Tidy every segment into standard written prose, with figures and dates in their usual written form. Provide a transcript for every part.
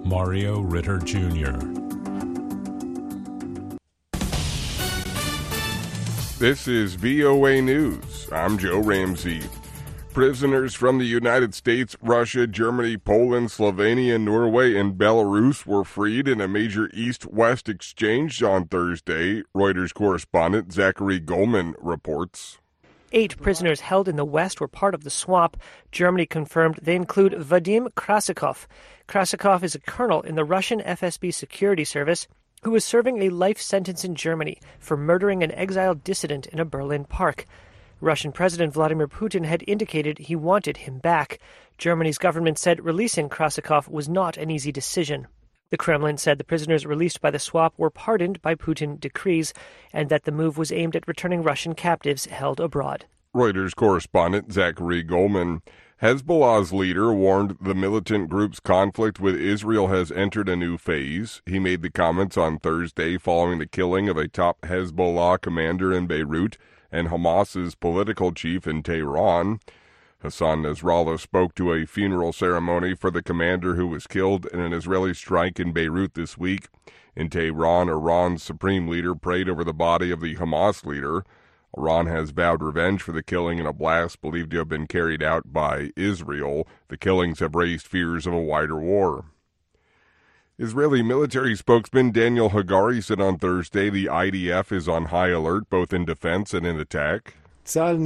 Mario Ritter Jr. This is VOA News. I'm Joe Ramsey. Prisoners from the United States, Russia, Germany, Poland, Slovenia, Norway, and Belarus were freed in a major east-west exchange on Thursday, Reuters correspondent Zachary Goldman reports. 8 prisoners held in the West were part of the swap. Germany confirmed they include Vadim Krasikov. Krasikov is a colonel in the Russian FSB security service who was serving a life sentence in Germany for murdering an exiled dissident in a Berlin park. Russian President Vladimir Putin had indicated he wanted him back. Germany's government said releasing Krasikov was not an easy decision. The Kremlin said the prisoners released by the swap were pardoned by Putin decrees and that the move was aimed at returning Russian captives held abroad. Reuters correspondent Zachary Goldman. Hezbollah's leader warned the militant group's conflict with Israel has entered a new phase. He made the comments on Thursday following the killing of a top Hezbollah commander in Beirut and Hamas's political chief in Tehran. Hassan Nasrallah spoke to a funeral ceremony for the commander who was killed in an Israeli strike in Beirut this week. In Tehran, Iran's supreme leader prayed over the body of the Hamas leader. Iran has vowed revenge for the killing in a blast believed to have been carried out by Israel. The killings have raised fears of a wider war. Israeli military spokesman Daniel Hagari said on Thursday the IDF is on high alert both in defense and in attack. He added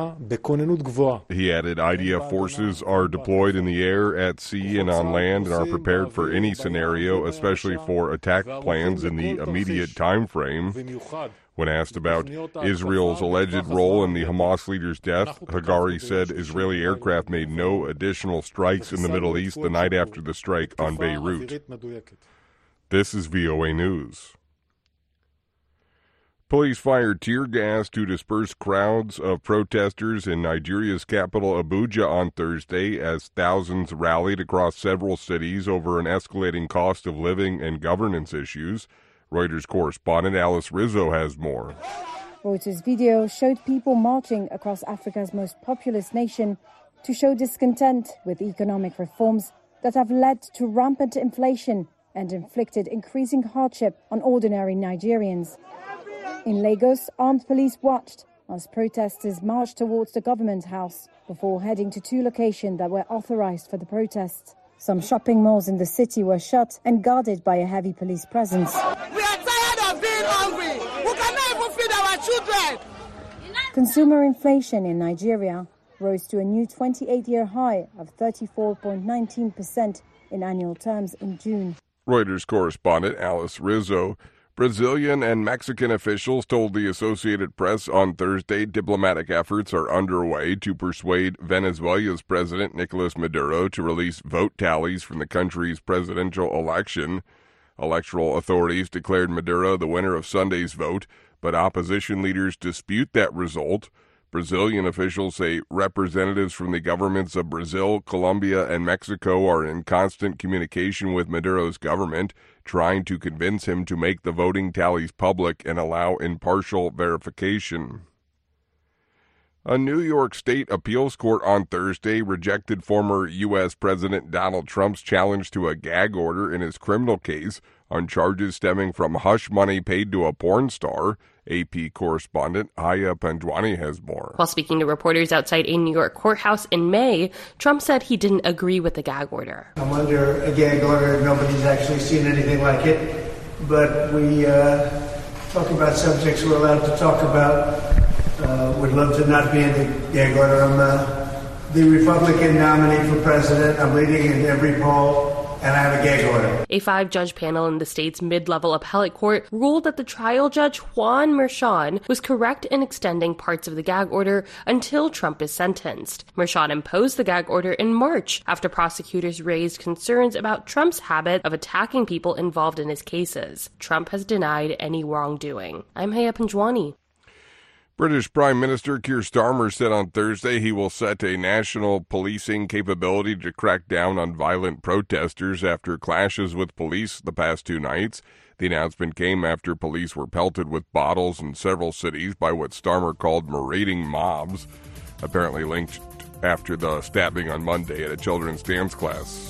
IDF forces are deployed in the air, at sea, and on land and are prepared for any scenario, especially for attack plans in the immediate time frame. When asked about Israel's alleged role in the Hamas leader's death, Hagari said Israeli aircraft made no additional strikes in the Middle East the night after the strike on Beirut. This is VOA News. Police fired tear gas to disperse crowds of protesters in Nigeria's capital Abuja on Thursday as thousands rallied across several cities over an escalating cost of living and governance issues. Reuters correspondent Alice Rizzo has more. Reuters video showed people marching across Africa's most populous nation to show discontent with economic reforms that have led to rampant inflation and inflicted increasing hardship on ordinary Nigerians. In Lagos, armed police watched as protesters marched towards the government house before heading to 2 locations that were authorized for the protests. Some shopping malls in the city were shut and guarded by a heavy police presence. We are tired of being hungry. We cannot even feed our children. Consumer inflation in Nigeria rose to a new 28-year high of 34.19% in annual terms in June. Reuters correspondent Alice Rizzo. Brazilian and Mexican officials told the Associated Press on Thursday diplomatic efforts are underway to persuade Venezuela's President Nicolas Maduro to release vote tallies from the country's presidential election. Electoral authorities declared Maduro the winner of Sunday's vote, but opposition leaders dispute that result. Brazilian officials say representatives from the governments of Brazil, Colombia, and Mexico are in constant communication with Maduro's government, trying to convince him to make the voting tallies public and allow impartial verification. A New York State appeals court on Thursday rejected former U.S. President Donald Trump's challenge to a gag order in his criminal case on charges stemming from hush money paid to a porn star. AP correspondent Haya Pandwani has more. While speaking to reporters outside a New York courthouse in May, Trump said he didn't agree with the gag order. I'm under a gag order. Nobody's actually seen anything like it. But we talk about subjects we're allowed to talk about. Would love to not be in the gag order. I'm the Republican nominee for president. I'm leading in every poll. And I have a gag order. A 5-judge panel in the state's mid-level appellate court ruled that the trial judge Juan Merchan was correct in extending parts of the gag order until Trump is sentenced. Merchan imposed the gag order in March after prosecutors raised concerns about Trump's habit of attacking people involved in his cases. Trump has denied any wrongdoing. I'm Haya Panjwani. British Prime Minister Keir Starmer said on Thursday he will set a national policing capability to crack down on violent protesters after clashes with police the past 2 nights. The announcement came after police were pelted with bottles in several cities by what Starmer called marauding mobs, apparently linked after the stabbing on Monday at a children's dance class.